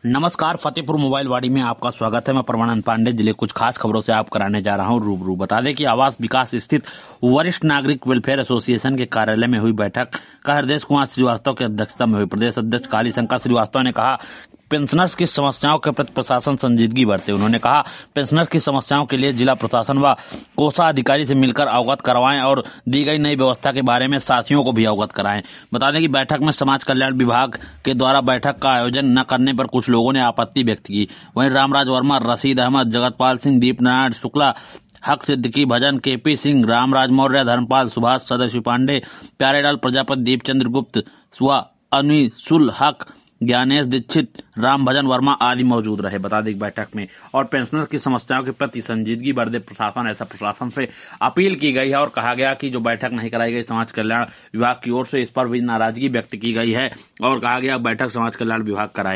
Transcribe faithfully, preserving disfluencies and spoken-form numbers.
नमस्कार, फतेहपुर मोबाइल वाड़ी में आपका स्वागत है। मैं परमानंद पांडे जिले कुछ खास खबरों से आप कराने जा रहा हूं रूबरू। बता दें कि आवास विकास स्थित वरिष्ठ नागरिक वेलफेयर एसोसिएशन के कार्यालय में हुई बैठक का हृदय कुमार श्रीवास्तव की अध्यक्षता में हुई। प्रदेश अध्यक्ष काली शंकर श्रीवास्तव ने कहा, पेंशनर्स की समस्याओं के प्रति प्रशासन संजीदगी बरते। उन्होंने कहा, पेंशनर्स की समस्याओं के लिए जिला प्रशासन व कोषाधिकारी से मिलकर अवगत करवाएं और दी गई नई व्यवस्था के बारे में साथियों को भी अवगत कराएं। बता दें कि बैठक में समाज कल्याण विभाग के द्वारा बैठक का आयोजन न करने पर कुछ लोगों ने आपत्ति व्यक्त की। वहीं रामराज वर्मा, रशीद अहमद, जगतपाल सिंह, दीप नारायण शुक्ला, हक सिद्दीकी, भजन, केपी सिंह, रामराज मौर्य, धर्मपाल, सुभाष, सदाशिव पांडे, प्यारेलाल प्रजापति, दीपचंद्र गुप्त, व अनिसुल हक, ज्ञानेश दीक्षित, राम भजन वर्मा आदि मौजूद रहे। बता दें बैठक में और पेंशनर की समस्याओं के प्रति संजीदगी बरते प्रशासन ऐसा प्रशासन से अपील की गई है और कहा गया कि जो बैठक नहीं कराई गई समाज कल्याण विभाग की ओर से, इस पर भी नाराजगी व्यक्त की गई है और कहा गया बैठक समाज कल्याण विभाग कराए।